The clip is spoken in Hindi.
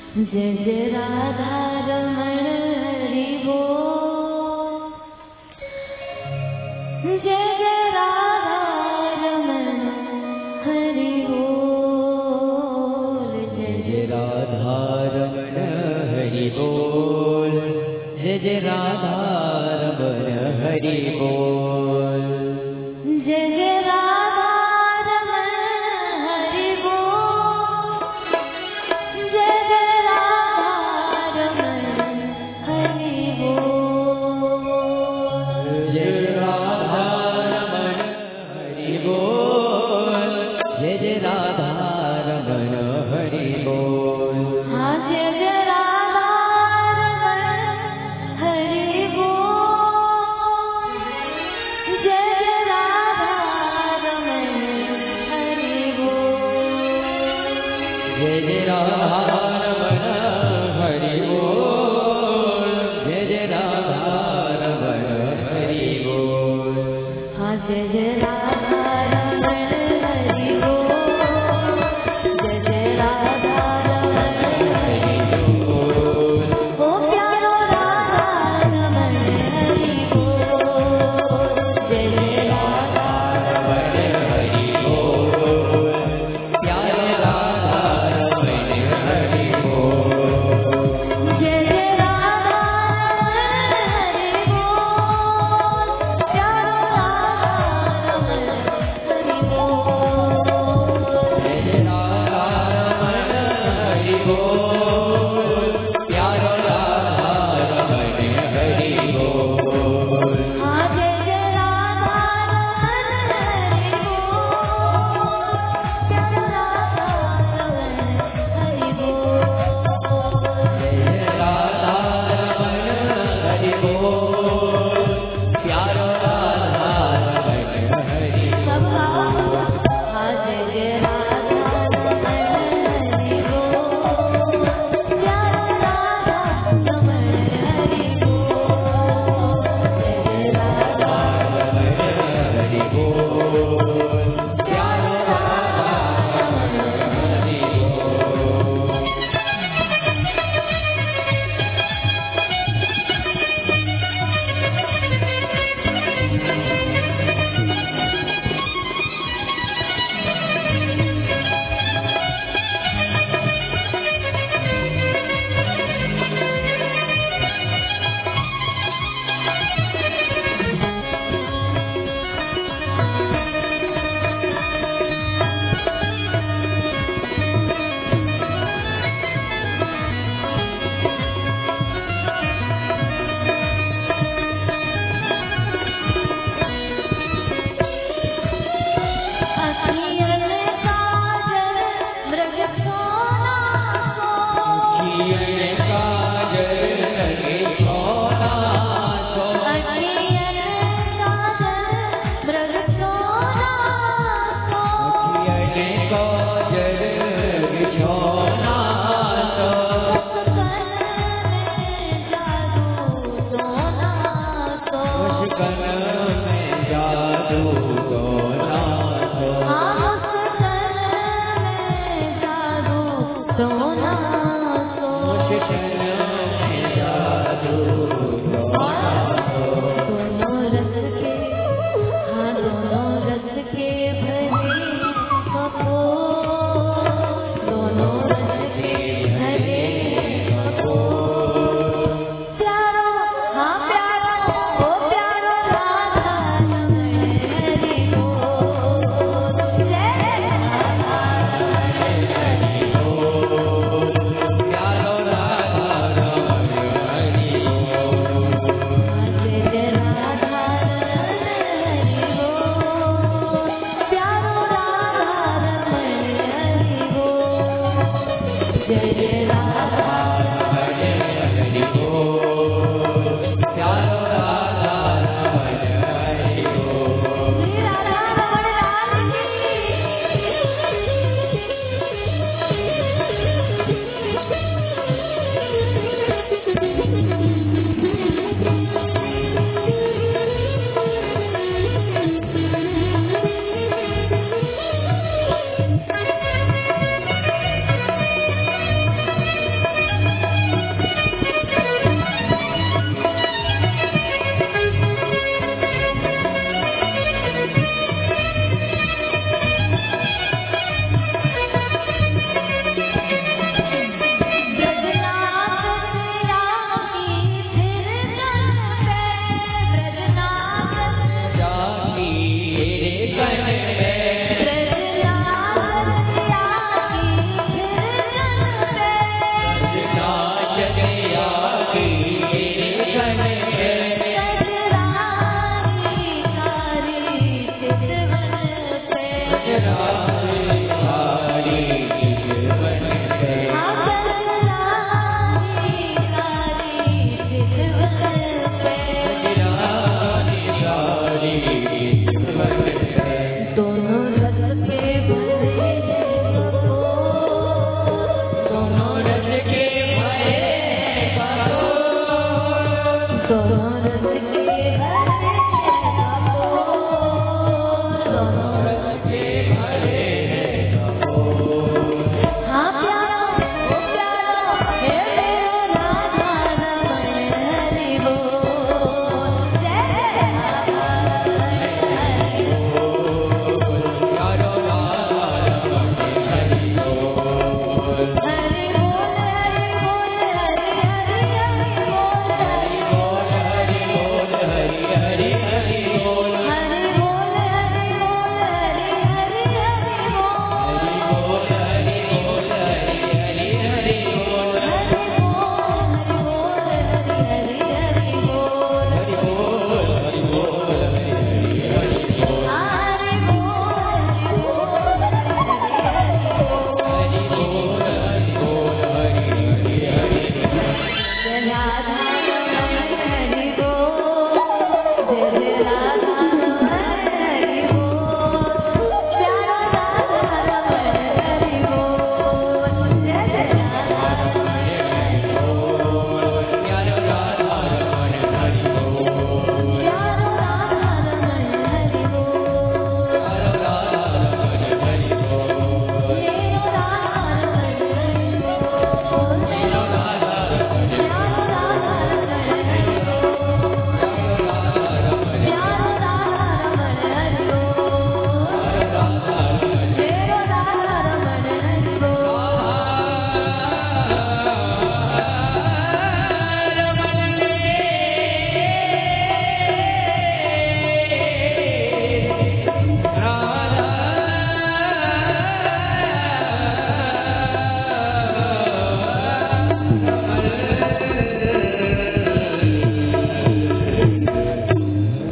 जय जय राधा रमण हरि बोल। जय जय राधा रमण हरि बोल। जय जय राधा रमण हरि बोल। जय जय राधा रमण हरि बोल। जय जय राधा रमण हरि बोल। जय जय राधा रमण हरि बोल। जय राधा रमण हरि बोल। जय जय राधा रमण हरि बोल। हाँ जय जय राधा रमण हरि बोल। जय जय राधा रमण हरि बोल। जय जय राधा रमण हरि बोल। जय जय राधा रमण हरि बोल। हाँ जय जय राधा रमण हरि बोल। जय जय राधा रमण हरि बोल। ओ प्यारो राधा रमण हरि बोल। जय जय राधा रमण हरि बोल। प्यारो राधा रमण हरि बोल। जय जय राधा रमण हरि बोल। प्यारो राधा रमण हरि बोल। जय जय राधा रमण हरि बोल। प्यारो राधा रमण हरि बोल। हाँ जय जय राधा रमण हरि बोल। प्यारो राधा रमण हरि बोल। जय जय राधा रमण हरि बोल। प्यारो राधा रमण हरि बोल। हाँ जय जय राधा रमण हरि बोल। प्यारो राधा रमण हरि बोल। जय जय राधा रमण हरि बोल। प्यारो राधा रमण हरि बोल। अखियन काजल मृग सोना सो। अखियन काजल लगे सोना सो। अखियन काजल मृग सोना सो। अखियन काजल लगे सोना सो। मुस्कान में जादू सोना सो। हाँ मुस्कान में जादू सोना सो। मुस्कान में जादू सोना सो। दोनों रस के, हाँ दोनों रस के भरे कपूर। दोनों रस के भरे कपूर। प्यारो, हाँ प्यारो, ओ प्यारो राधा रमण हरि बोल। जय राधा रमण हरि बोल। प्यारो राधा रमण हरि बोल। जय जय राधा रमण हरि बोल। प्यारो राधा रमण हरि बोल। जय जय